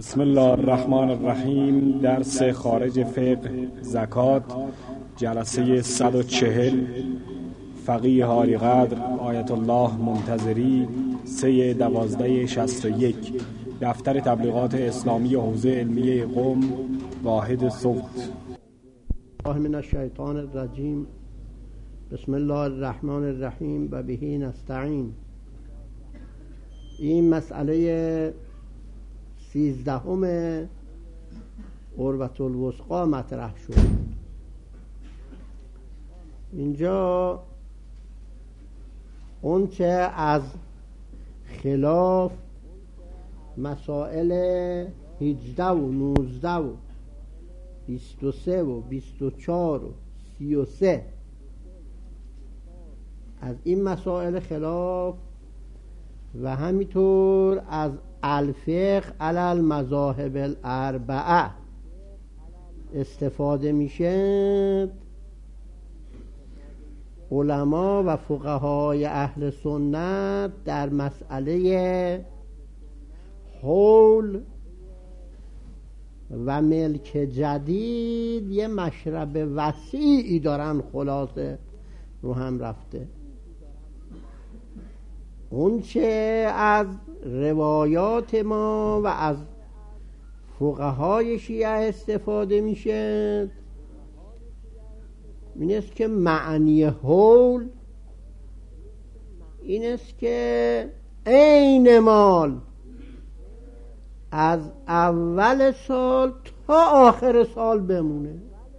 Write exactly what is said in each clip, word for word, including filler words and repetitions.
بسم الله الرحمن الرحیم. درس خارج فقه زکات، جلسه صد و چهل. فقیه عالی قدر آیت الله منتظری، سه دوازده شصت و یک. دفتر تبلیغات اسلامی حوزه علمیه قم، واحد صوت. من الشیطان الرجیم. بسم الله الرحمن الرحیم و بهی نستعین. این مسئله سیزدهم عروة الوثقی مطرح شد. اینجا اون چه از خلاف مسائل هجده و نوزده و بیست و سه و بیست و چهار و سی و سه از این مسائل خلاف و همینطور از الفقه علی المذاهب الاربعه استفاده میشه، علما و فقهای اهل سنت در مسئله حول و ملک جدید یه مشرب وسیعی دارن. خلاصه رو هم رفته اون چه از روایات ما و از فقهای شیعه استفاده میشه این است که معنی حول این است که عین مال از اول سال تا آخر سال بمونه.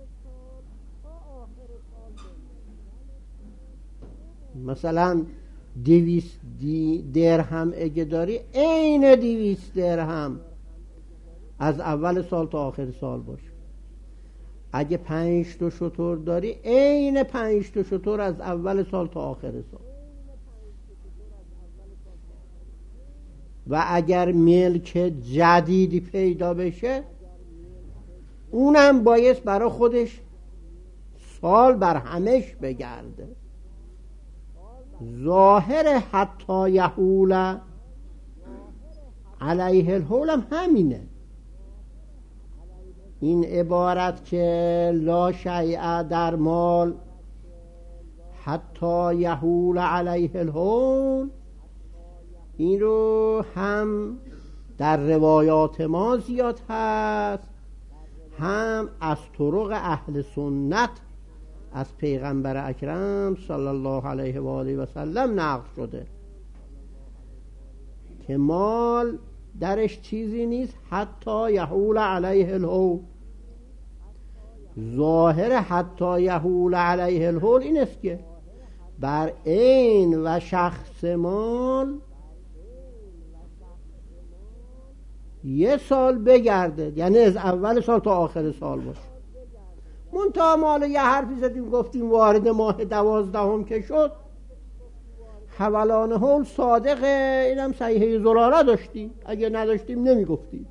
مثلا دویست درهم اگه داری، عین دویست درهم از اول سال تا آخر سال باشه. اگه پنج تا شتر داری، عین پنج تا شتر از اول سال تا آخر سال. و اگر ملک جدیدی پیدا بشه، اونم باید برای خودش سال بر همش بگرده. ظاهر حتی یحول علیه الحول هم همینه. این عبارت که لا شیء در مال حتی یحول علیه الحول، این رو هم در روایات ما زیاد هست، هم از طرق اهل سنت از پیغمبر اکرم صلی الله علیه و آله و سلم نقل شده که مال درش چیزی نیست حتی یحول علیه الحول. ظاهر حتی یحول علیه الحول این است که بر عین و شخص مال یه سال بگرده، یعنی از اول سال تا آخر سال باشه. منتها ما حالا یه حرفی زدیم گفتیم وارد ماه دوازدهم که شد، حولان حول صادقه، اینم صحیحه زراره داشتیم، اگه نداشتیم نمیگفتیم.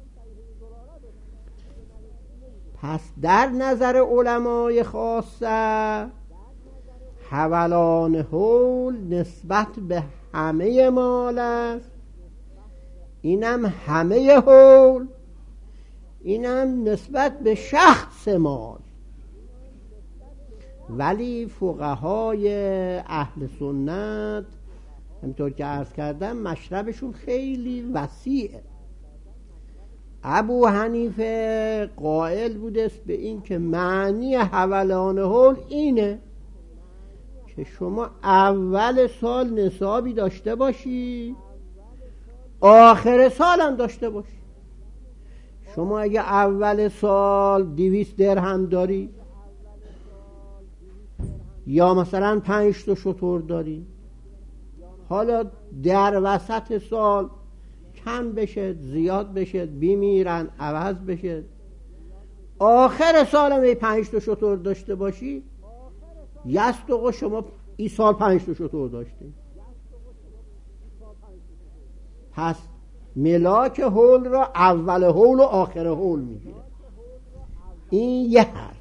پس در نظر علمای خاصه حولان حول نسبت به همه مال است، اینم همه حول، اینم نسبت به شخص مال. ولی فقهای اهل سنت همینطور که عرض کردم مشربشون خیلی وسیعه. ابو حنیفه قائل بوده به این که معنی حولان حول اینه که شما اول سال نصابی داشته باشی، آخر سال هم داشته باشی. شما اگه اول سال دویست درهم داری یا مثلا پنج تا شتر داری، حالا در وسط سال کم بشه زیاد بشه، بمیرن عوض بشه، آخر سال هم پنج تا شتر داشته باشی، یستقو شما این سال پنج تا شتر داشتی. پس ملاک حول را اول حول و آخر حول میگیره. این یه حرف.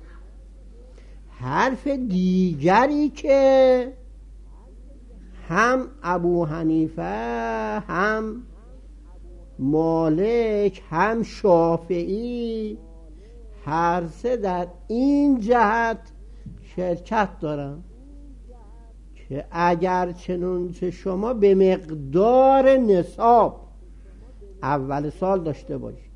حرف دیگری که هم ابو حنیفه هم مالک هم شافعی هر سه در این جهت شرکت دارن که اگر چنانچه شما به مقدار نصاب اول سال داشته باشید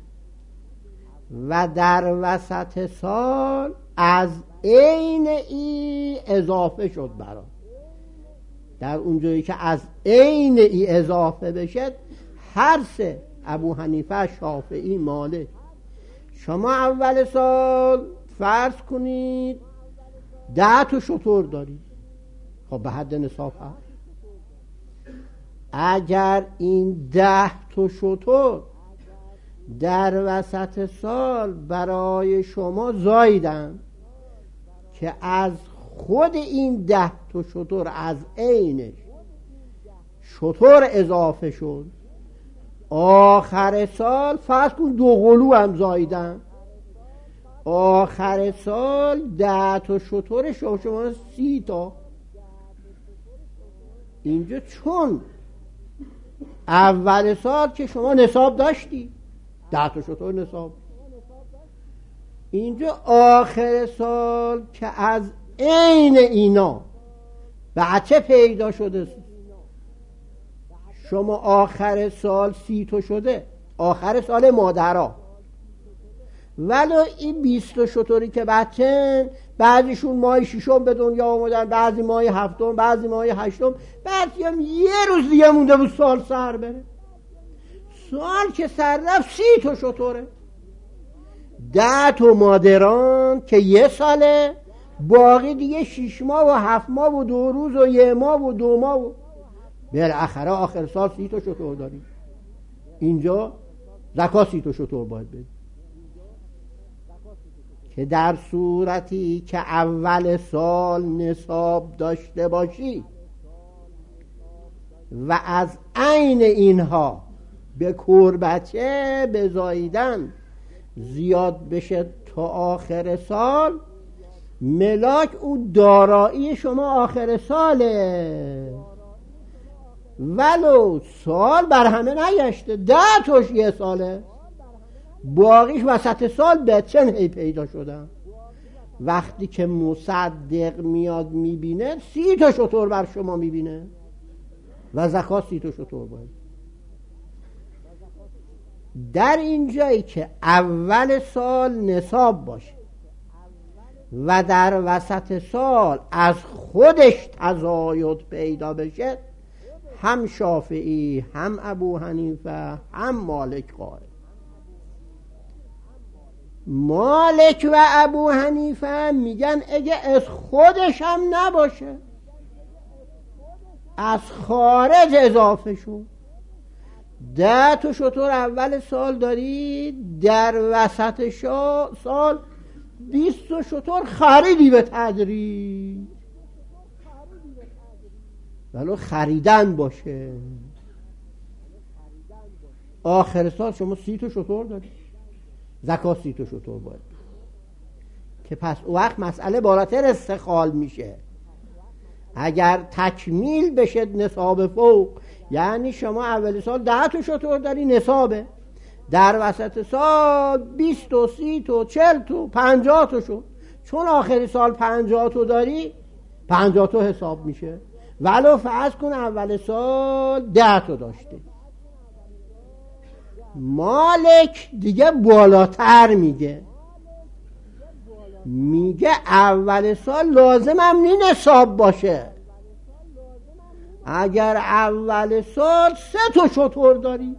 و در وسط سال از عین ای اضافه شد برام، در اونجایی که از عین ای اضافه بشه، هر سه ابو حنیفه، شافعی، مالک، شما اول سال فرض کنید ده تا شتر دارید، خب به حد نصاب هست. اگر این ده تا شتر در وسط سال برای شما زایدن که از خود این ده تا شتر از عینش شتر اضافه شد، آخر سال فرض کن دو قلو هم زایدن، آخر سال ده تا شتر شما شما سی تا. اینجا چون اول سال که شما نصاب داشتی ده تا شتر نصاب، اینجا آخر سال که از عین اینا بچه پیدا شده، شما آخر سال سی تا شده، آخر سال مادرها، ولی این بیست تا شتری که بچه بعضیشون ماه ششم به دنیا آمدن، بعضی ماه هفتم، بعضی ماه هشتم، بعضی هم یه روز دیگه مونده بود سال سر بره. سال که سر رفت سی تا شتره، ده تا مادران که یه ساله، باقی دیگه شش ماه و هفت ماه و دو روز و یه ماه و دو ماه و بالاخره آخر سال سی تا شتر داریم. اینجا زکات سی تا شتر باید بدید، که در صورتی که اول سال نصاب داشته باشی و از عین اینها به کور بچه بزاییدن زیاد بشه تا آخر سال، ملاک او دارایی شما آخر ساله، ولو سال بر همه نگشته، ده تاش یه ساله، باقیش وسط سال بچن هی پیدا شدن. وقتی که مصدق میاد میبینه سی تا شتر بر شما میبینه و زکات سی تا شتر باید. در این جایی که اول سال نصاب باشه و در وسط سال از خودش تزاید پیدا بشه، هم شافعی، هم ابو حنیفه، هم مالک قائل. مالک و ابو حنیفه میگن اگه از خودش هم نباشه، از خارج اضافه شد، ده تا شتر اول سال داری، در وسط سال بیست تا شتر خریدی به تدریج، ولو خریدن باشه، آخر سال شما سی تا شتر داری، زکات سی تا شتر باید، که پس او وقت مسئله بالاتر استخال میشه. اگر تکمیل بشه نصاب فوق، یعنی شما اول سال ده تا شتر داری نصابه، در وسط سال بیست تا، سی تا، چل تا، پنجاه تا شد، چون آخری سال پنجاه تا داری، پنجاه تا حساب میشه، ولو فرض کن اول سال ده تا داشته. مالک دیگه بالاتر میگه، میگه اول سال لازم هم نی نصاب باشه، اگر اول سال سه تا شتر داری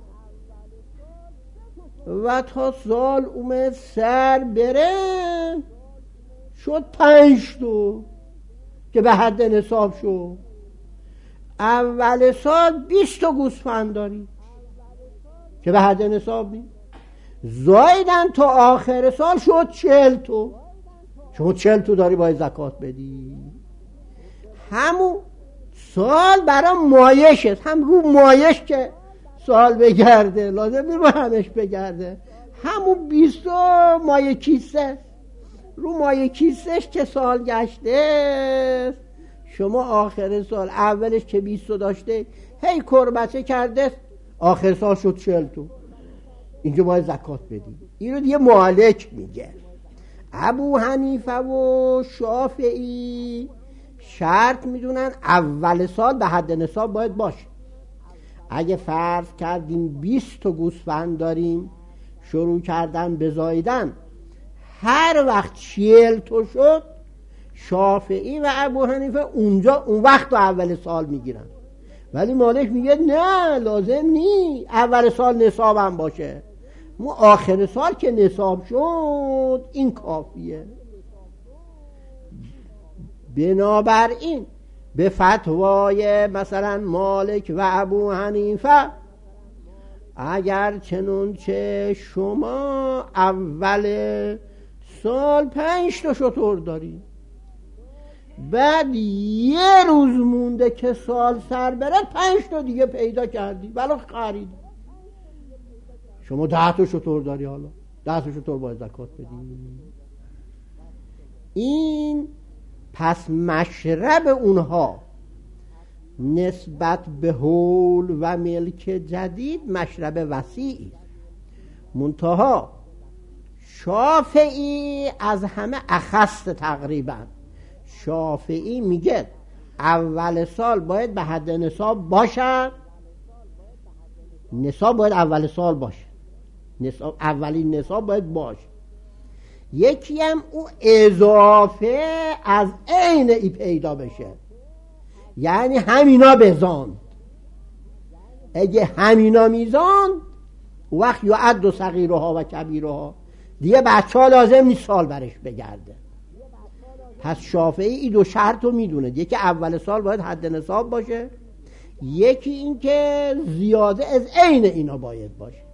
و تا سال اومد سر بره شد پنج تا که به حد نصاب شد، اول سال بیست تا گوسفند داری که به حد نصاب نی، زایدن تا آخر سال شد چهل تا، شما چهل تا داری باید زکات بدی. همون سال برای مایش است، هم رو مایش که سال بگرده لازم نی رو همش بگرده، همون بیست تا مایه کیسه، رو مایه کیسهش که سال گشته، شما آخر سال اولش که بیست تا داشته هی کربچه کرده، آخر سال شد چهل تومن، اینجا باید زکات بدی. این رو دیگه مالک میگه. ابو حنیفه و شافعی شرط میدونن اول سال به حد نصاب باید باشه. اگه فرض کردیم بیست تا گوسفند داریم، شروع کردن به زاییدن، هر وقت چهل تا شد، شافعی و ابو حنیفه اونجا اون وقت تو اول سال میگیرن. ولی مالک میگه نه، لازم نی اول سال نصابم باشه، ما آخر سال که نصاب شد این کافیه. بنابراین به فتوای مثلا مالک و ابو حنیفه، اگر چنانچه شما اول سال پنج تا شتر داری، بعد یه روز مونده که سال سر بره پنج تا دیگه پیدا کردی ولی خریدی، شما ده تا شتر داری، حالا ده تا شتر باید زکات بدی. این پس مشرب اونها نسبت به حول و ملک جدید مشرب وسیعی. منتها شافعی از همه اخص تقریبا، شافعی میگه اول سال باید به حد نصاب باشد. نصاب باید اول سال باشه، نصاب اولین نصاب باید باشه. یکی هم او اضافه از عین ای پیدا بشه، یعنی همینا بزاند. اگه همینا میزاند وقت یعد و صغیرها و کبیرها، دیگه بچه ها لازم نیست سال برش بگرده. پس شافعی این دو شرط رو میدونه، یکی اول سال باید حد نصاب باشه، یکی این که زیاده از عین اینا باید باشه.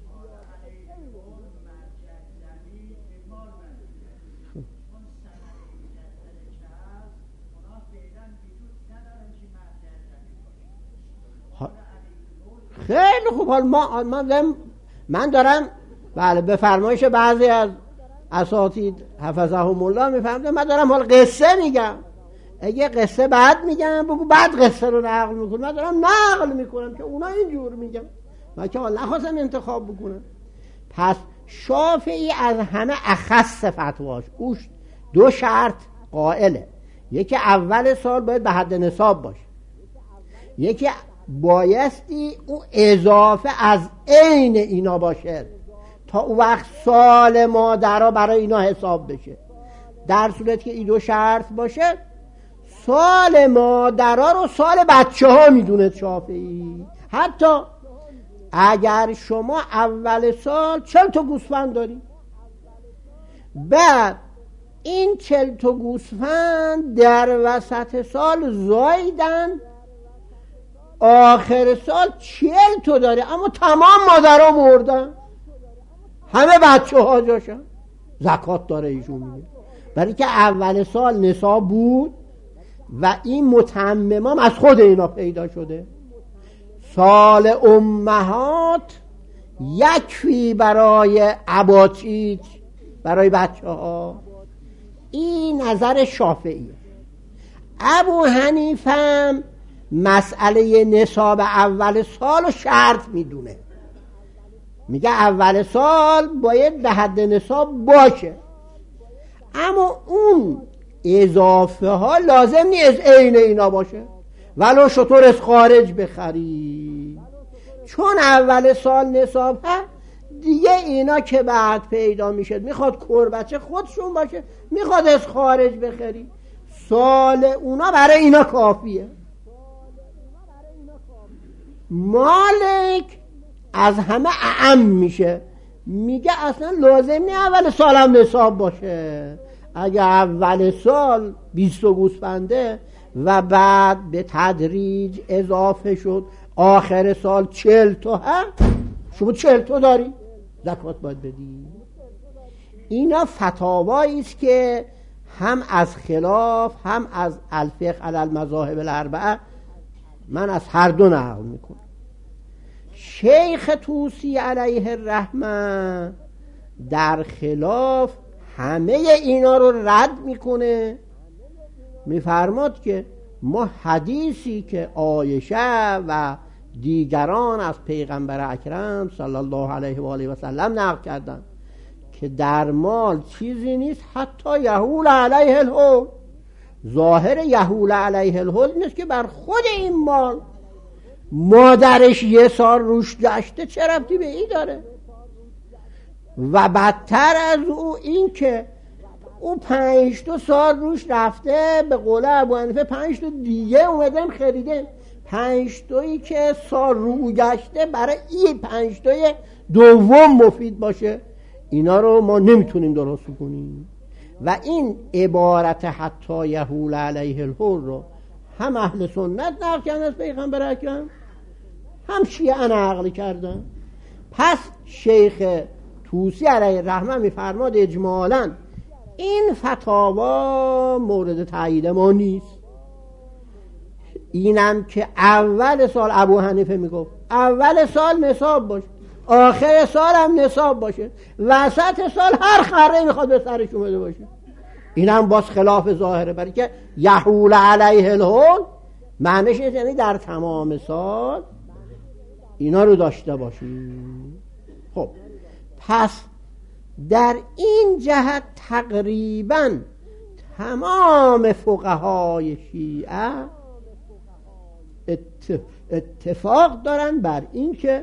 خیلی خوب. حال ما من من دارم بله به فرمایش بعضی از اساتید حفظهم الله میفهمم، من دارم حال قصه میگم. اگه قصه بعد میگم بگو بعد قصه رو نقل میکنم، من دارم نقل میکنم که اونا اینجور میگم، من که حال نخواستم انتخاب بکنم. پس شافعی از همه اخص فتواش اوش دو شرط قائله، یکی اول سال باید به حد نصاب باشه، یکی بایستی او اضافه از عین اینا باشه تا اون وقت سال مادرها برای اینا حساب بشه. در صورت که این دو شرط باشه، سال مادرها رو سال بچه ها میدونه شافعی. حتی اگر شما اول سال چل تا گوسفند داری، بعد این چل تا گوسفند در وسط سال زاییدن، آخر سال چل تا داره اما تمام مادرها مردن، همه بچه ها جاشن، زکات داره ایشون میگه، برای که اول سال نصاب بود و این متممام از خود اینا پیدا شده. سال امهات یکفی برای اباچیچ، برای بچه ها. این نظر شافعیه. ابو حنیفه مسئله نصاب اول سال رو شرط میدونه، میگه اول سال باید به حد نصاب باشه، اما اون اضافه ها لازم نیست عین اینا باشه، ولو شطور از خارج بخری، چون اول سال نصاب ها دیگه اینا که بعد پیدا میشه، میخواد کربچه خودشون باشه، میخواد از خارج بخری، سال اونا برای اینا کافیه. مالک از همه اعم میشه، میگه اصلا لازم نیست اول سالم نصاب باشه. اگه اول سال بیست گوسفنده و بعد به تدریج اضافه شد آخر سال چهل تا ها، شما چهل تا داری زکات باید بدی. اینا فتاوایی است که هم از خلاف هم از الفقه علی المذاهب الاربعه من از هر دو نقل میکنم. شیخ طوسی علیه الرحمه در خلاف همه اینا رو رد میکنه، میفرماد که ما حدیثی که عایشه و دیگران از پیغمبر اکرم صلی الله علیه و آله و سلم نقل کردند که در مال چیزی نیست حتی یحول علیه الحول. ظاهر یحول علیه الحول نیست که بر خود این مال مادرش یه سال روش گشته، چه ربطی به این داره؟ و بدتر از او این که او پنج تا سال روش رفته، به قول ابو حنیفه پنج تا دیگه اومدم خریده، پنج تایی که سال رو گشته برای این پنج تای دوم مفید باشه، اینا رو ما نمیتونیم درست کنیم. و این عبارت حتی یحول علیه الحول رو هم اهل سنت نقل کردن از پیغمبر اکرم، هم شیعه نقل کردن. پس شیخ طوسی علیه الرحمه میفرماد اجمالاً این فتاوا مورد تایید ما نیست. اینم که اول سال ابو حنیفه میگفت اول سال نصاب باشه، آخر سال هم نصاب باشه، وسط سال هر خره میخواد به سرش اومده باشه، اینم باز خلاف ظاهره. برای که یحول علیه الحول معنیش یعنی در تمام سال اینا رو داشته باشی. خب پس در این جهت تقریبا تمام فقهای شیعه اتفاق دارن بر این که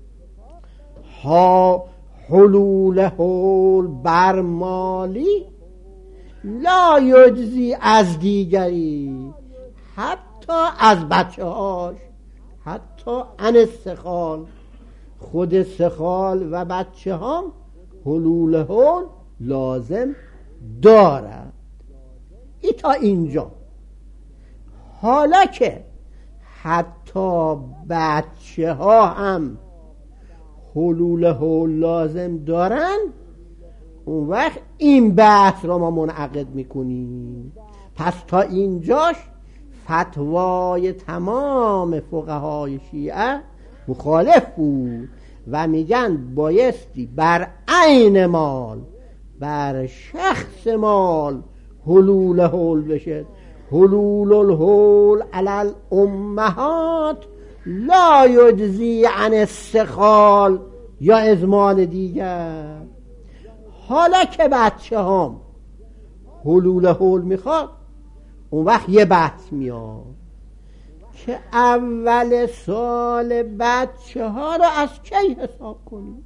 ها حلول حول بر مالی لا یجزی از دیگری، حتی از بچه هاش، حتی ان السخال، خود سخال و بچه ها حلول حول لازم دارد. ای تا اینجا. حالا که حتی بچه ها هم حلول حول لازم دارن، اون وقت این بحث رو ما منعقد میکنیم. پس تا اینجاش فتوای تمام فقهای شیعه مخالف بود و میگن بایستی بر عین مال، بر شخص مال حلول حول بشه. حلول الحول علی الامهات لا یجزی عن السخال یا از مال دیگر. حالا که بچه هم حلول حول میخواد، اون وقت یه بحث میاد که اول سال بچه ها رو از کی حساب کنیم.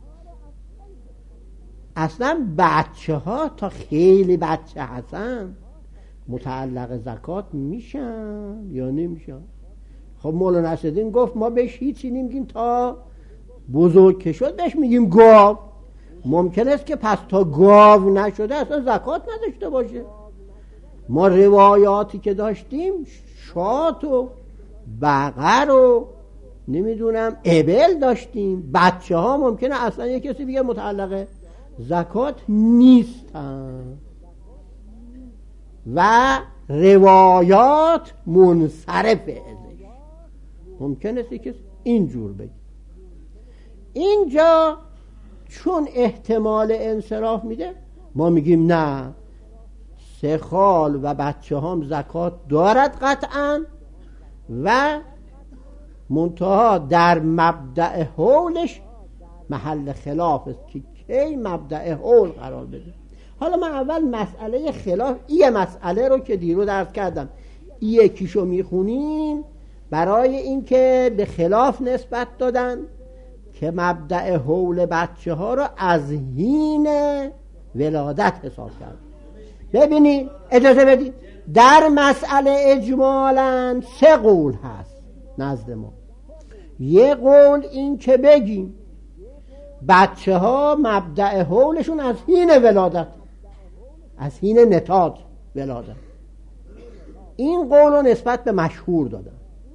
اصلا بچه ها تا خیلی بچه هستن متعلق زکات میشن یا نمیشن؟ خب مولانا نصرالدین گفت ما بهش هیچی نمیگیم تا بزرگ که شد بهش میگیم گاو. ممکن است که پس تا گاو نشده اصلا زکات نداشته باشه. ما روایاتی که داشتیم شات و بقر و نمیدونم ابل داشتیم. بچه ها ممکنه اصلا یک کسی بگه متعلق زکات نیستن و روایات منصرفه ازش. ممکنه که اینجور بگه. اینجا چون احتمال انصراف میده ما میگیم نه، سخال و بچه هم زکات دارد قطعا و منتها در مبدأ حولش محل خلاف است که کی مبدأ حول قرار بده. حالا من اول مسئله خلاف این مسئله رو که دیرو درس کردم یکیشو میخونیم برای اینکه به خلاف نسبت دادن که مبدأ حول بچه ها رو از حین ولادت حساب کرد. ببینید اجازه بدید در مسئله اجمالاً سه قول هست نزد ما. یه قول این که بگیم بچه ها مبدأ حولشون از حین ولادت، از حین نتاج ولادت. این قول رو نسبت به مشهور دادن.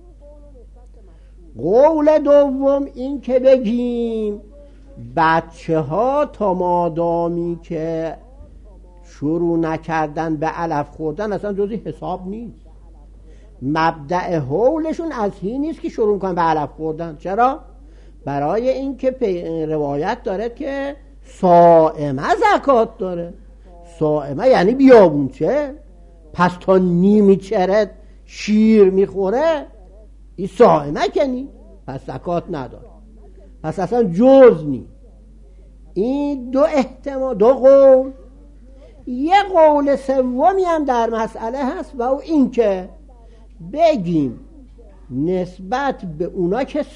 قول دوم این که بگیم بچه ها تا مادامی که شروع نکردن به علف خوردن اصلا جزی حساب نیست. مبدأ حولشون از حین نیست که شروع کنن به علف خوردن. چرا؟ برای اینکه روایت داره که صائمه زکات داره. صائمه یعنی بیابونچه، پس تا نیمی چرد شیر میخوره این صائمه کنی. پس زکات نداره، پس اصلا جز نی. این دو احتمال، دو قول. یه قول سومی هم در مسئله هست و او این که بگیم نسبت به اونا که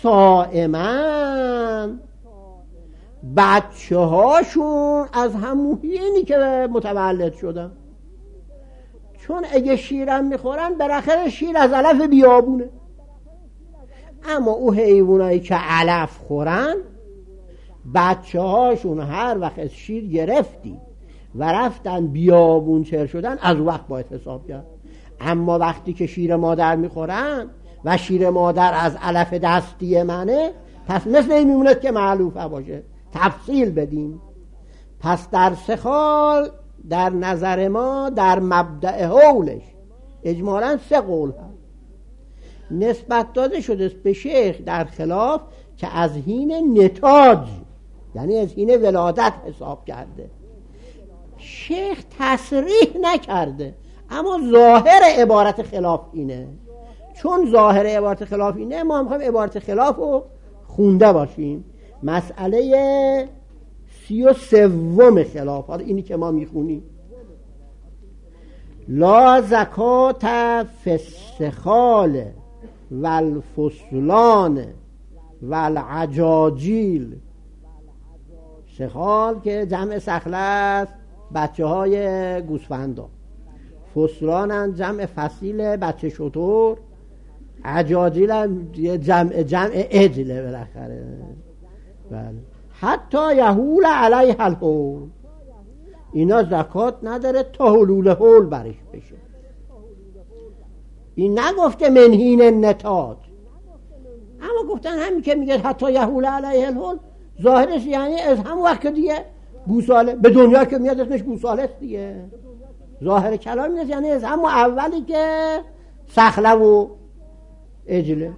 صائمن بچه هاشون از همونی که متولد شدن، چون اگه شیرم میخورن بالاخره شیر از علف بیابونه، اما او حیوانایی که علف خورن بچه هاشون هر وقت شیر گرفتی و رفتن بیابون چر شدن از وقت باید حساب کرد. اما وقتی که شیر مادر میخورن و شیر مادر از علف دستی منه، پس مثل این میموند که معلوفه باشه. تفصیل بدیم. پس در سخال در نظر ما در مبدأ حولش اجمالاً سه قول هست. نسبت داده شده به شیخ در خلاف که از حین نتاج، یعنی از حین ولادت حساب کرده. شیخ تصریح نکرده، اما ظاهر عبارت خلاف اینه. چون ظاهر عبارت خلاف اینه، ما میخوایم عبارت خلاف رو خونده باشیم. مسئله سی و سوم خلاف، حالا اینی که ما میخونیم: لا زکات فی السخال والفصلان والعجاجیل. سخال که جمع سخله است، بچه های گوسفندا. فصلان هم جمع فصیل بچه شتر. عجاجیل هم جمع جمع عجله بالاخره. بله. حتی یحول علیه الحول، اینا زکات نداره تا حلول حول برش بشه. این نگفته من حین نتاج، اما گفتن همین که میگه حتی یحول علیه الحول ظاهرش یعنی از هم وقت دیگه گوساله به دنیا که میاد اسمش گوساله است دیگه. ظاهر کلام اینه یعنی از هم اولی که سخله و عجله.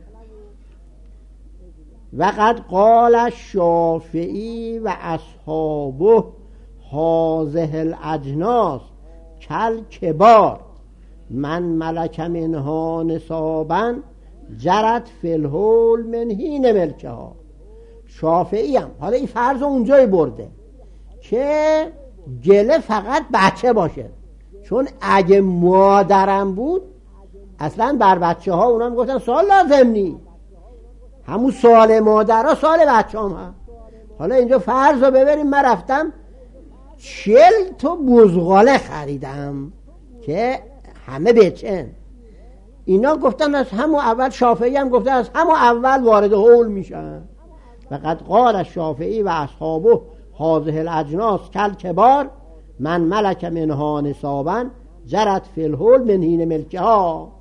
وقد قال الشافعی و اصحابه هذه الاجناس کل کبار من ملک منها نصابا جرت فی الحول من حین ملکها. شافعی هم حالا این فرض اونجای برده که گله فقط بچه باشه، چون اگه مادرم بود اصلا بر بچه ها اونا میگفتن سال لازم نی، همون سال مادر ها سال بچه هم هم. حالا اینجا فرض رو ببریم، من رفتم چل تا بزغاله خریدم که همه بچن. اینا گفتن از همون اول، شافعی هم گفتن از همون اول وارد حول میشن. فقط قال الشافعی و اصحابه هذه الاجناس کل کبار من ملک منها نصابا جرت فی الحول من حین ملکها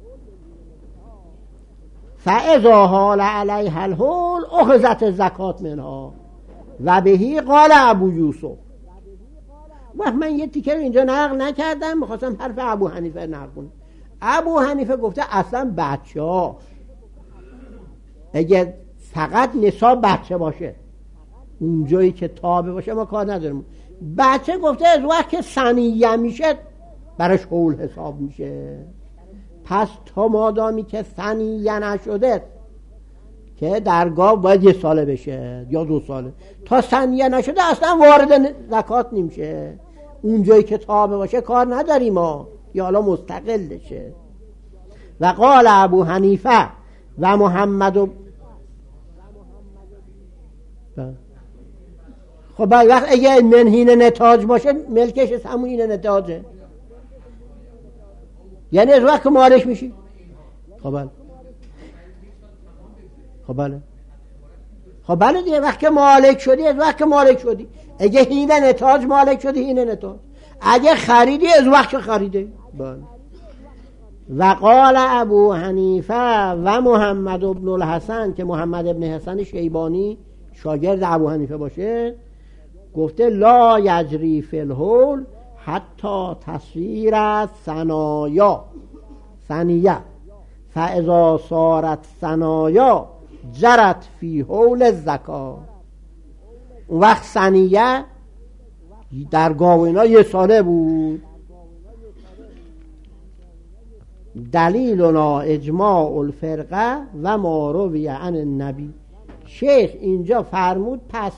فاذا حال علیها الحول اخذت الزکات منها و بهی قال ابو یوسف. وقت من یه تیکه رو اینجا نقل نکردم، میخواستم حرف ابو حنیفه نقل کنم. ابو حنیفه گفته اصلا بچه ها اگه فقط نصاب بچه باشه، اونجایی که تابه باشه ما کار نداریم. بچه گفته از وقت که ثنیه میشه براش حول حساب میشه. پس تا مادامی که ثنیه نشده که درگاه باید یه ساله بشه یا دو ساله، تا ثنیه نشده اصلا وارد زکات نمیشه. اونجایی که تابه باشه کار نداریم ما، یا حالا مستقل بشه. و قال ابو حنیفه و محمد و خب بعد وقت اگه من حین نتاج باشه ملکش از همون حین نتاجه، یعنی از وقت که مالک میشی. خب بله خب بله خب بله دیگه، وقت که مالک شدی از وقت که مالک شدی. اگه حین نتاج مالک شدی حین نتاج، اگه خریدی از وقت که خریده. بله. و قال ابو حنیفه و محمد ابن الحسن، که محمد ابن حسن شیبانی شاگرد ابو حنیفه باشه، گفته لا یجری فی الحول حتی تصویر ثنایا ثنیه فاذا صارت ثنایا جرت فی حول الزکات. اون وقت ثنیه در گاو اینا یه ساله بود، دلیلنا اجماع الفرقه و ما روی عن النبی. شیخ اینجا فرمود پس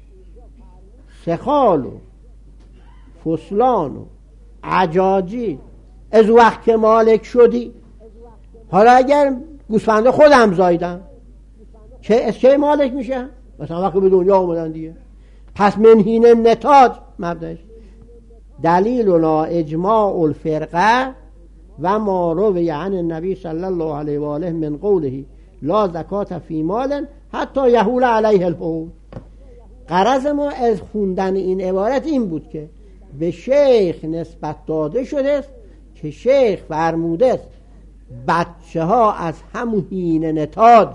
سخال و فسلان و عجاجی از وقت که مالک شدی، حالا اگر گوسفنده خودم زایدم چه از چه مالک میشه؟ مثلا وقتی به دنیا اومدن دیگه، پس منهین نتاج مبدأش. دلیلنا اجماع الفرقه و ما روی عن النبی صلی الله علیه و آله من قوله لا زکات فی مال حتی یحول علیه الحول. غرض ما از خوندن این عبارت این بود که به شیخ نسبت داده شده است که شیخ فرموده است بچه ها از همون هین نتاج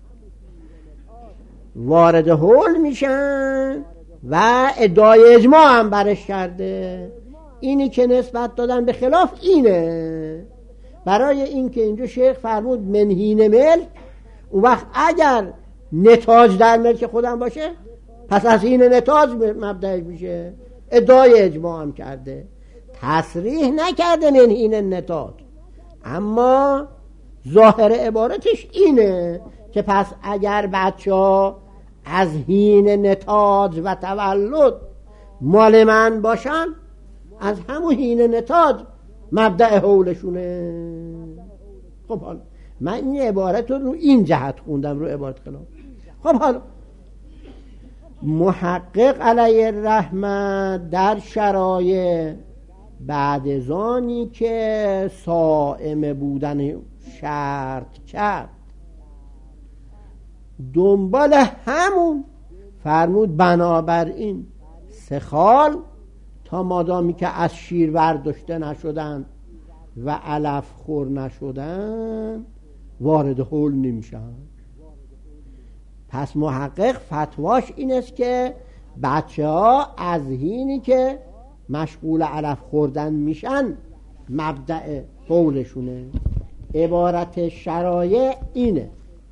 وارد حول میشن و ادعای اجماع هم برش کرده. اینی که نسبت دادن به خلاف اینه. برای این که اینجا شیخ فرمود منهین ملک، اون وقت اگر نتاج در ملک خودم باشه پس از این نتاج مبدأ میشه. ادعای اجماع هم کرده، تصریح نکرده منهین نتاج، اما ظاهر عبارتش اینه که پس اگر بچه ها از هین نتاج و تولد مال من باشن از همون هین نتاج مبدأ حولشونه. خب حالا من این عبارت رو این جهت خوندم، رو عبارت خلاف. خب حالا محقق علیه الرحمه در شرایع بعد از آنی که صائم بودن شرط کرد دنبال همون فرمود بنابراین سخال تا مادامی که از شیر برداشته نشدن و علف خور نشدن وارد حول نمیشن. پس محقق فتواش این است که بچه ها از هینی که مشغول علف خوردن میشن مبدأ حولشونه. عبارت شرایع اینه.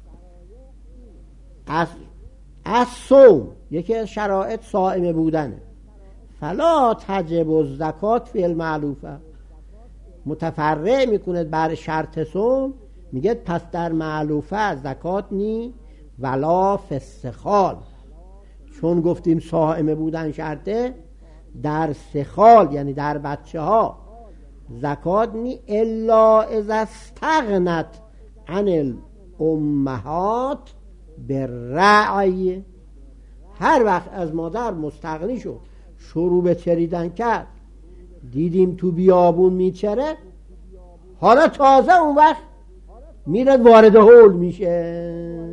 از از صوم یکی از شرایط صائم بودنه. فلا تجب الزکات فی المعلوفه. متفرع میکنه بر شرط صوم، میگه پس در معلوفه زکات نی ولا فی السخال. چون گفتیم صائم بودن شرطه، در سخال یعنی در بچه ها زکات نی الا اذا استغنت عن الامهات بالرعی. هر وقت از مادر مستغنی شد، شروع به چریدن کرد، دیدیم تو بیابون میچره، حالا تازه اون وقت میره وارد حول میشه.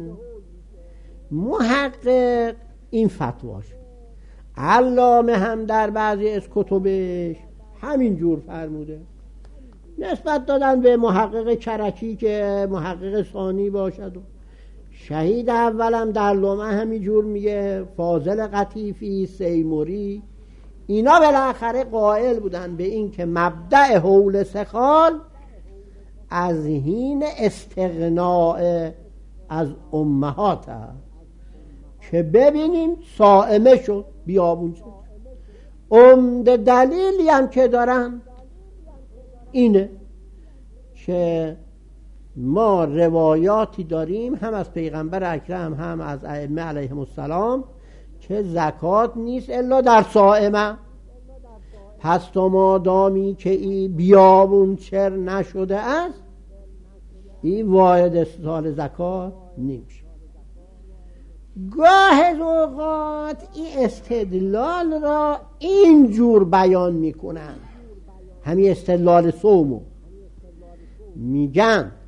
محقق این فتواش. علامه هم در بعضی از کتبش همین جور فرموده. نسبت دادن به محقق کرکی که محقق ثانی باشد و شهید اولم در لمعه همین جور میگه، فاضل قطیفی، سیموری، اینا بالاخره قائل بودن به این که مبدأ حول سخال از هین استغناء از امهات هست که ببینیم صائمه شد بیابون شد. عمده دلیلی هم که دارن اینه که ما روایاتی داریم هم از پیغمبر اکرم هم از ائمه علیهم السلام که زکات نیست الا در صائمه. پس تو مادامی که این بیابون چر نشده است این وارد سال زکات نمیشه. گاه اوقات این استدلال را اینجور بیان میکنن، همین استدلال صومو میگن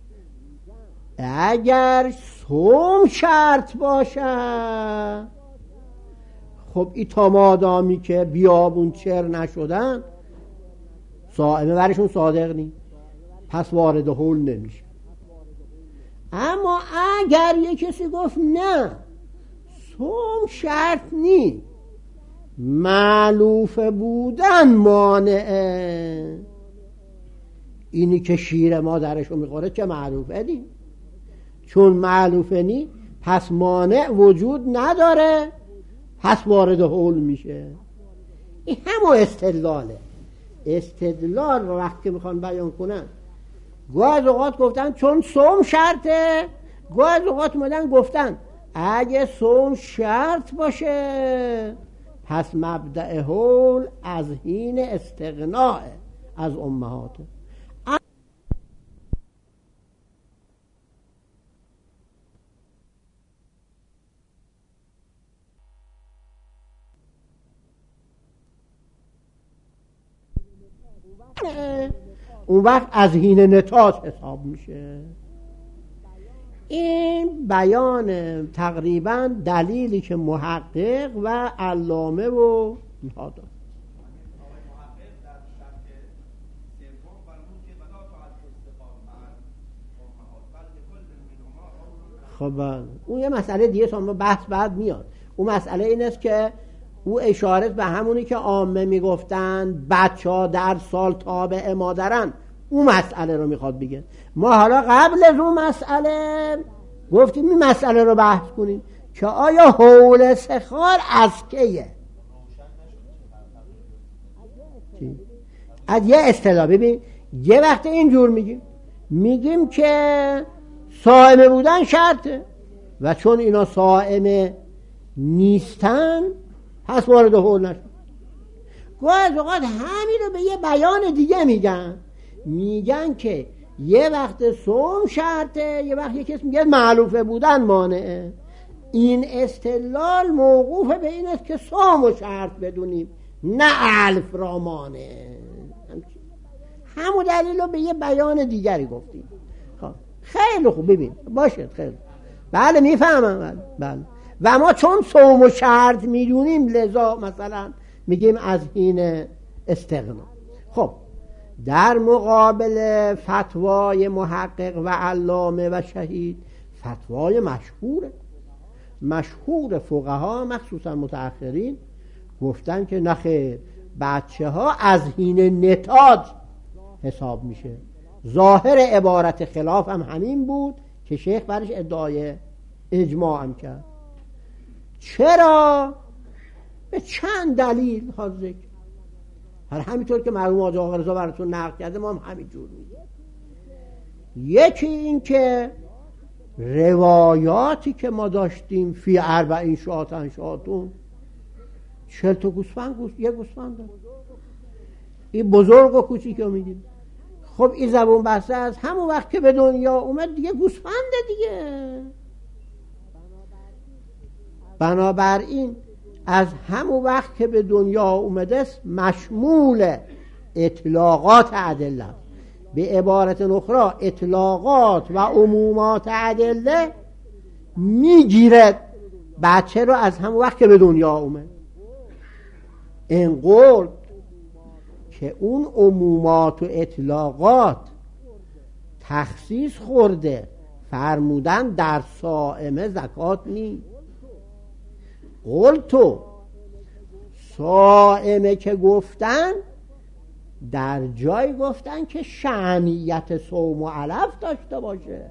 اگر صوم شرط باشه خب این تا مادامی که بیابون چر نشدن صائمه برشون صادق نی، پس وارد حول نمیشه. اما اگر یک کسی گفت نه صوم شرط نی، معلوفه بودن مانعه، اینی که شیر مادرشو میخوره چه معلوفه نی؟ چون معلوفه نی پس مانع وجود نداره، پس وارد حول میشه. این همه استدلاله. استدلال رو وقتی میخوان بیان کنن گاه از اوقات گفتن چون صوم شرطه، گاه از اوقات اومدن گفتن اگه صوم شرط باشه پس مبدأ حول از حین استغناء از امهاته. اون وقت از حین نتاج حساب میشه. این بیان تقریبا دلیلی که محقق و علامه و اینها داد. خب اون یه مسئله دیگه شما بحث بعد میاد. اون مسئله این است که او اشاره به همونی که عامه میگفتن بچه ها در سال تابع مادرن، اون مسئله رو میخواد بگه. ما حالا قبل از اون مسئله گفتیم این مسئله رو بحث کنیم که آیا حول سخار از کیه؟ از یه اصطلاح ببین، یه وقت اینجور میگیم میگیم که صائمه بودن شرطه و چون اینا صائمه نیستن پس وارد حول نشد. گاه از اوقات همین رو به یه بیان دیگه میگن، میگن که یه وقت صوم شرطه، یه وقت یکی میگه معلوفه بودن مانعه. این استدلال موقوف به این است که صوم و شرط بدونیم، نه الف را مانعه. همون دلیل رو به یه بیان دیگری گفتیم. خب خیلی خوب، ببین باشه خیلی بله میفهمم بله. و ما چون صوم و شرط میدونیم لذا مثلا میگیم از حین استغنا. خب در مقابل فتوای محقق و علامه و شهید فتوای مشهوره. مشهور فقها مخصوصا متأخرین گفتن که نخیر، بچه ها از حین نتاج حساب میشه. ظاهر عبارت خلاف هم همین بود که شیخ برش ادعای اجماع هم کرد. چرا؟ به چند دلیل ها ذکر. هر همینطور که مرحوم حاج آقا رضا براتون نقل کرده ما هم همینجور میگیم. یکی این که روایاتی که ما داشتیم فی اربعین شاتن شاتون چهل تا گوسفند گوس یه گوسفند داشت. این بزرگ و کوچیک رو میگیم. خب این زبون بسته از همون وقت که به دنیا اومد دیگه گوسفنده دیگه. بنابراین از همون وقت که به دنیا اومده است مشمول اطلاقات ادله. به عبارت اخرى اطلاقات و عمومات ادله میگیرد بچه رو از همون وقت که به دنیا اومد. این قول که اون عمومات و اطلاقات تخصیص خورده فرمودن در صائمه زکات نیست. قول تو صائمه که گفتن در جای گفتن که شأنیت صوم و علف داشته باشه.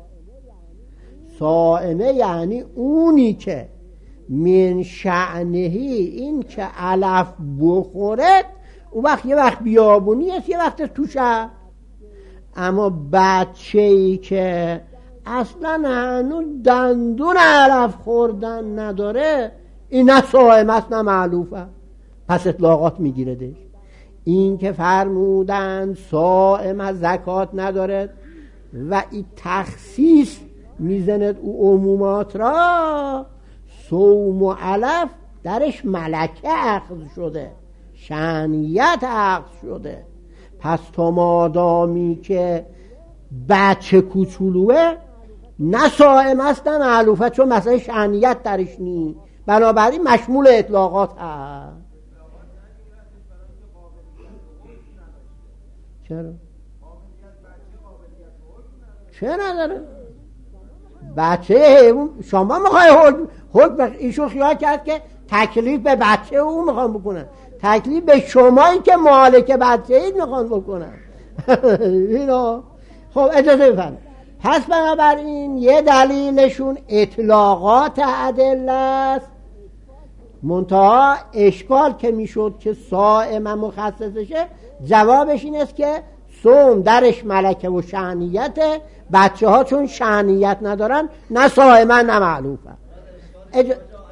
صائمه یعنی اونی که من شأنهی این که علف بخوره، اون وقت یه وقت بیابونی است یه وقت تو شهر. اما بچه‌ای که اصلا هنوز دندون علف خوردن نداره این نه صائم است نه معلوفه، پس اطلاقات میگیره دش. این که فرمودن صائم از زکات نداره و این تخصیص میزند او عمومات را، صوم و علف درش ملکه اخذ شده، شأنیت اخذ شده. پس تا مادامی که بچه کوچولوه نه صائم است نه معلوفه، چون مثلا شأنیت درش نی، بنابراین مشمول اطلاقات هست. چرا؟ چه نداره؟ بچه حیوان شما میخوای حکم حکم ایشون خیال کرد که تکلیف به بچه او میخوان بکنن، تکلیف به شمایی که مالک بچه اید میخوان بکنن. اینا خب اجازه بفرمایید. پس بنابراین یه دلیلشون اطلاقات ادله است. منتها اشکال که میشد که صائم مخصصشه، جوابش این است که صوم درش ملکه و شأنیته، بچه ها چون شأنیت ندارن نه صائمن نه معلوفه. اج...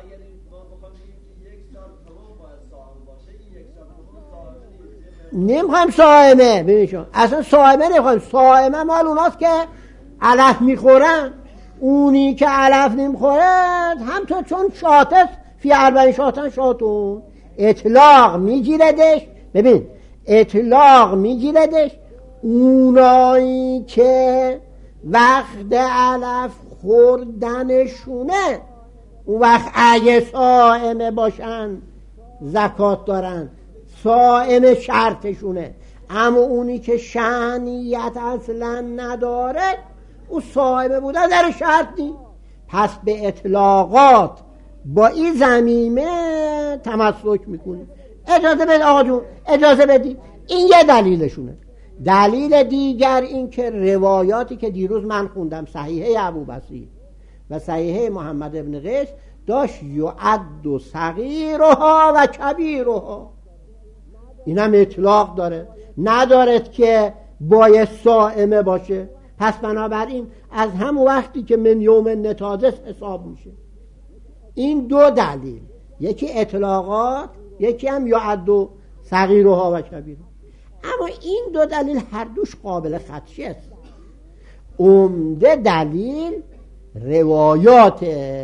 نمیخوایم صائمه، ببین شما اصلا صائمه نمیخوایم. صائمه مال اوناست که علف میخورن. اونی که علف نمیخوره هم تو چون شاتست فی اربعین شاتن شاتون اطلاق میگیردش. ببین اطلاق میگیردش اونایی که وقت علف خوردنشونه، اون وقت اگه صائمه باشن زکات دارن، صائم شرطشونه. اما اونی که شأنیت اصلا نداره او صائمه بودن در شرط نی. پس به اطلاقات با این زمینه تمسک میکنیم. اجازه بده آقا جون، اجازه بدید. این یه دلیلشونه. دلیل دیگر این که روایاتی که دیروز من خوندم، صحیحه ابوبصیر و صحیحه محمد ابن قیس، داشت یعد صغیرها و کبیرها. این هم اطلاق داره، ندارد که باید صائمه باشه. پس بنابراین از همون وقتی که من یوم نتازه حساب میشه. این دو دلیل، یکی اطلاقات، یکی هم یعد صغیرها و کبیرها. اما این دو دلیل هر دوش قابل خدشه است. عمده دلیل روایات،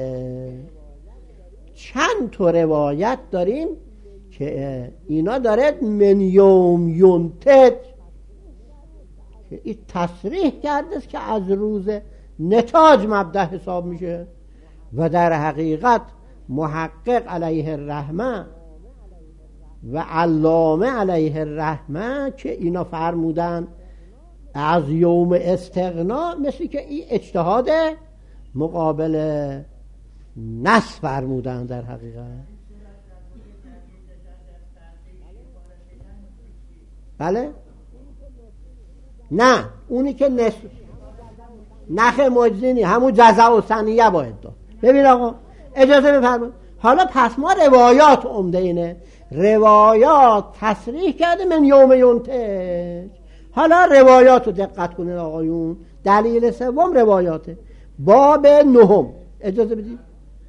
چند تا روایت داریم که اینا دارد من یوم ینتج، که این تصریح کرده که از روز نتاج مبدأ حساب میشه. و در حقیقت محقق علیه الرحمه و علامه علیه الرحمه که اینا فرمودن از یوم استغنا، مثل که این اجتهاد مقابل نص فرمودن در حقیقت. بله؟ نه، اونی که نص نخ مجزینی همون جزا و ثانیه باید داد. ببین آقا اجازه بفرمایید. حالا پس ما روایات عمده اینه، روایات تصریح کرده من یوم ینتج. حالا روایات رو دقت کنید آقایون. دلیل سوم روایاته. باب نهم، اجازه بدید.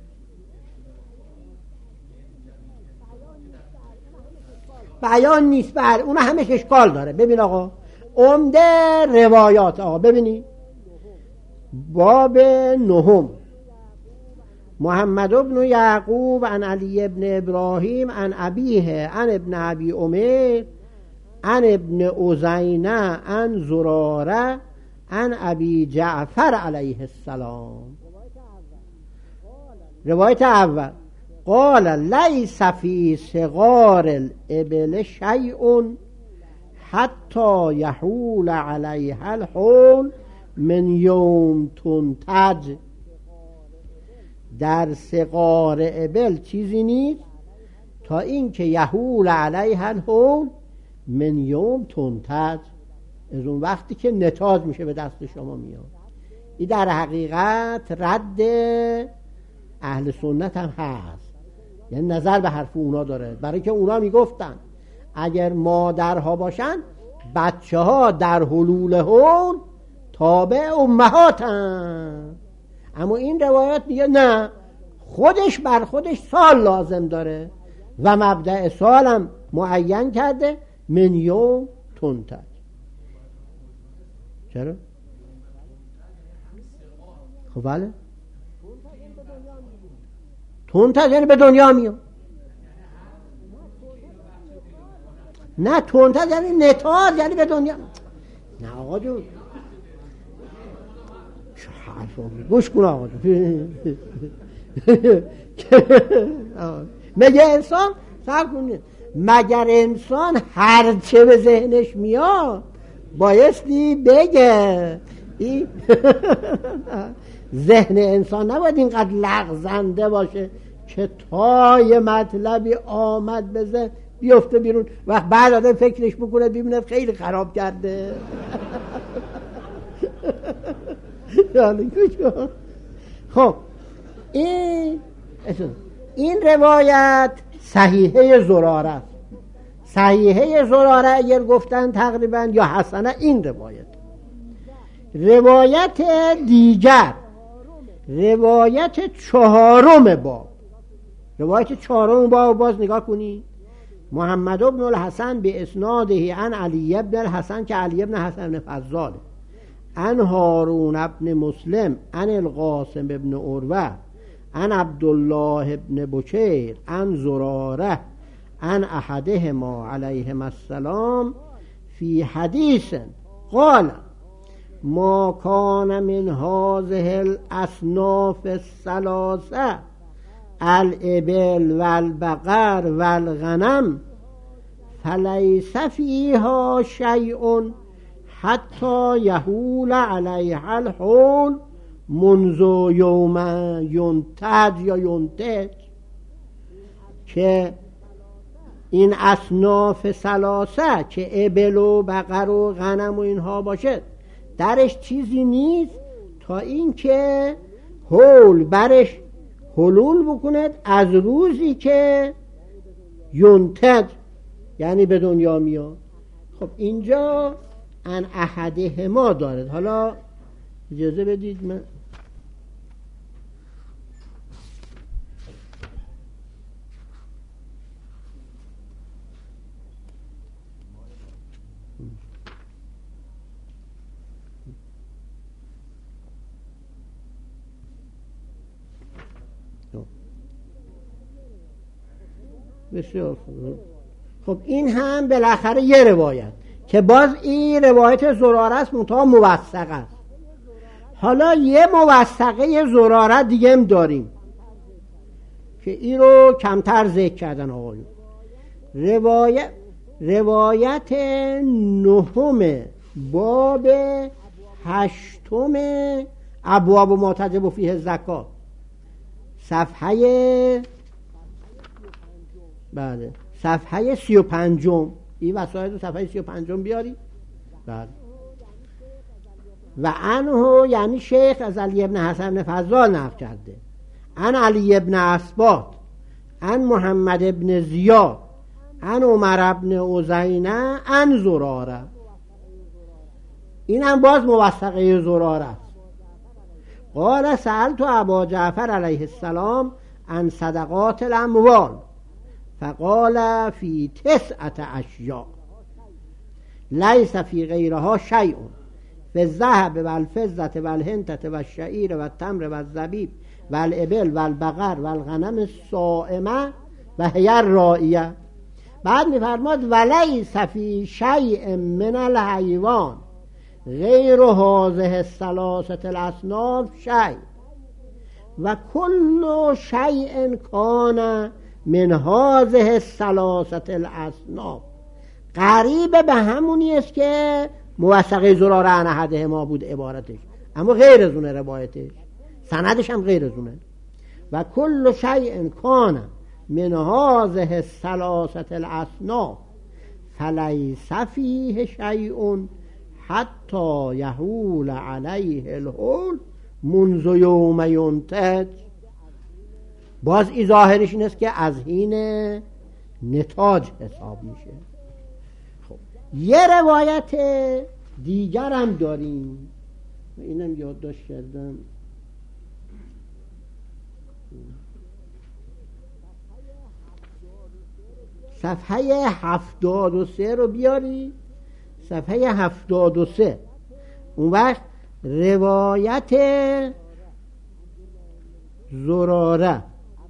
بیان نیست، بر اون همش اشکال داره. ببین آقا عمده روایات آقا ببینید. باب نهم، محمد ابن یعقوب عن علی ابن ابراهیم عن ابیه عن ابن ابی عمر عن ابن ازینه عن زراره عن ابی جعفر علیه السلام. روایت اول، قال لیس فی صغار الابل شیء حتی یحول علیها الحول من یوم تنتج. در صغار ابل چیزی نیست تا این که یحول علیها الحول من یوم تنتج، از اون وقتی که نتاج میشه به دست شما میاد. این در حقیقت رد اهل سنت هم هست، یعنی نظر به حرف اونا داره. برای که اونا میگفتن اگر مادرها باشن بچه ها در حلول حول تابع امهاتن. اما این روایت میگه نه، خودش بر خودش سال لازم داره و مبدأ سالم معین کرده من یوم تنتج. چرا؟ خب بله، تنتج یعنی به دنیا میاد. نه، تنتج یعنی نتاج، یعنی به دنیا. نه آقا جون، گوش کن آقا جون. مگه انسان صبر کنید، مگر انسان هر چه به ذهنش میاد بایستی بگه؟ این ذهن انسان نباید اینقدر لغزنده باشه که تا یه مطلبی آمد به ذهن بیفته بیرون و بعد آدم فکرش بکنه ببینه خیلی خراب کرده. خب این این روایت صحیحه زراره است. صحیحه زراره اگر گفتن تقریبا یا حسنه این روایت. روایت دیگر، روایت چهارم باب، روایت چهارم باب باز نگاه کنی. محمد بن الحسن به اسناده عن علی بن الحسن که علی بن حسن بن فضال، عن هارون بن مسلم، عن القاسم بن عروه، عن عبدالله بن بکیر، عن زراره، عن احدهما علیهما السلام فی حدیث قال ما کان من هذه الاصناف الثلاثه الابل والبقر والغنم فلیس فیها شیء حتی یحول علیها الحول منذ یوم ینتج یا ینتج، که این اصناف ثلاثه که ابل و بقر و غنم و اینها باشه درش چیزی نیست تا این که حول برش حلول بکند از روزی که ینتج یعنی به دنیا میاد. خب اینجا ان احدهما دارد. حالا اجازه بدید من بسیار خوب. خب این هم بالاخره یه روایت که باز این روایت زراره است منتها موثقه است. حالا یه موثقه زراره دیگه هم داریم که این رو کمتر ذکر کردن آقایون. روایت روایت نهم باب هشتم ابواب ما تجب فیه الزکات، صفحه بله صفحه سی و پنجم. این وسایل رو صفحه سی و پنجم بیاری. بله. و عنه یعنی شیخ از علی ابن حسن بن فضال نقل کرده، عن علی ابن اسباط، عن محمد ابن زیاد، عن عمر ابن عزینه، عن زراره. این هم باز موثقه زراره است. قال سألت ابا جعفر علیه السلام عن صدقات الاموال فقال فی تسعة اشیاء لیس فی غیرها شیء فی الذهب والفضة والحنطة والشعیر والتمر والزبیب والابل والبقر والغنم الصائمه و هی الرائیه. بعد میفرماد ولیس فی شیء من الحیوان غیر هذه الثلاثه الاصناف شیء و کل شیء کان من هذه الثلاثه الاصناف. قریب به همونی است که موثقه زراره عن احدهما بود عبارتش، اما غیر از اونه روایتش، سندش هم غیر از اونه. و کل شیء کان من هذه الثلاثه الاصناف فلیس فیه شیء حتی یحول علیه الحول منذ یوم ینتج. باز ای ظاهرش این است که از حین نتاج حساب میشه. خب یه روایت دیگر هم داریم، اینم یادداشت کردم. صفحه هفتاد و سه رو بیاری، صفحه هفتاد و سه. اون وقت روایت زراره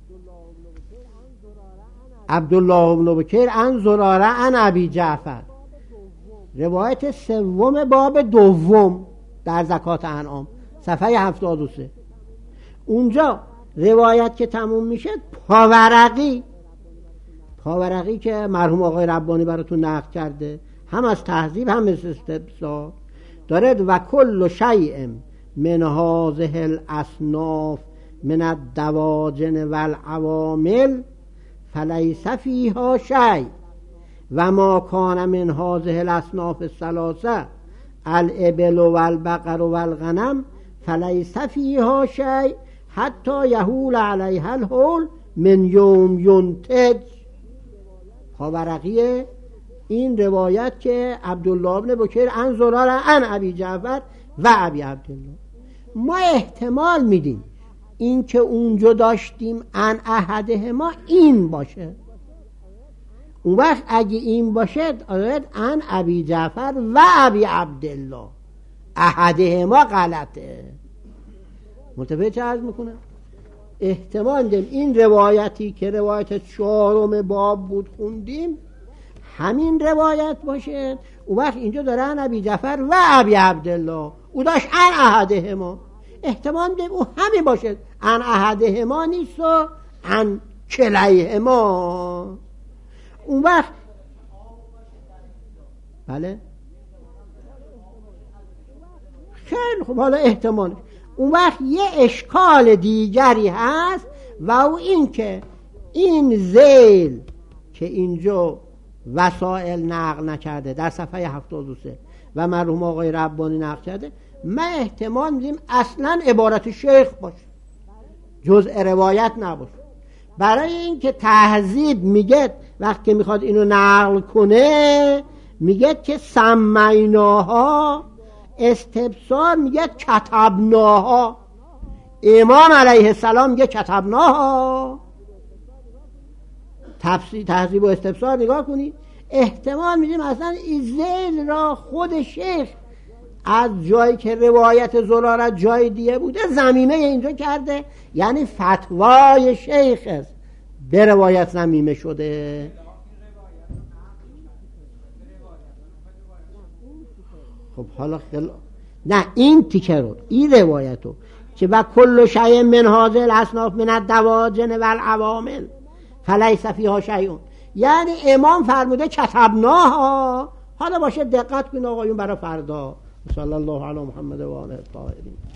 عبدالله بن بکیر عن زراره عن ابی جعفر، روایت سوم باب دوم در زکات انعام، صفحه هفتاد و سه. اونجا روایت که تموم میشه پاورقی پاورقی که مرحوم آقای ربانی براتون نقل کرده، هم از تهذیب هم از استبصار، دارد و کل شیء من هذه الاصناف من الدواجن والعوامل فلیس فیها شیء و ما کان من هذه الاصناف الثلاثه الابل والبقر والغنم فلیس فیها شیء حتی یحول علیها الحول من یوم ینتج. پاورقی این روایت که عبدالله بن بکیر عن زرار عن ابی جعفر و ابی عبدالله. ما احتمال میدیم این که اونجا داشتیم عن احدهما این باشه. اون وقت اگه این باشه آید عن ابی جعفر و ابی عبدالله، احدهما غلطه. متوجه چه عرض میکنه؟ احتمال دیم این روایتی که روایت چهارم باب بود خوندیم همین روایت باشه. اون وقت اینجا داره عن ابی جعفر و ابی عبدالله، او داشت عن احدهما، احتمال دیم او همین باشه، عن احدهما نیست و عن کلیهما. اون وقت بله خیلی خوب، حالا احتمال. اون وقت یه اشکال دیگری هست و او این که این ذیل که اینجا وسائل نقل نکرده در صفحه هفتاد و سه و مرحوم آقای ربانی نقل کرده، ما احتمال میدیم اصلا عبارت شیخ باشه، جزء روایت نباشه. برای اینکه تهذیب میگه وقتی میخواد اینو نقل کنه میگه که سمیناها، استبصار میگه کتبناها، امام علیه السلام میگه کتبناها. تفسیر تهذیب و استبصار نگاه کنید، احتمال میدیم اصلا این ذیل را خود شیخ از جایی که روایت زرارت جای دیگه بوده ضمیمه اینجا کرده، یعنی فتوای شیخ است به روایت ضمیمه شده. خب حالا خل... نه این تیکه رو، این روایت رو که و کل شیء من هذه الاصناف من الدواجن والعوامل فلیس فیها شیء، یعنی امام فرموده کتبناها. حالا باشه دقت کن آقایون برای فردا. صلی الله علی محمد و آله الطاهرین.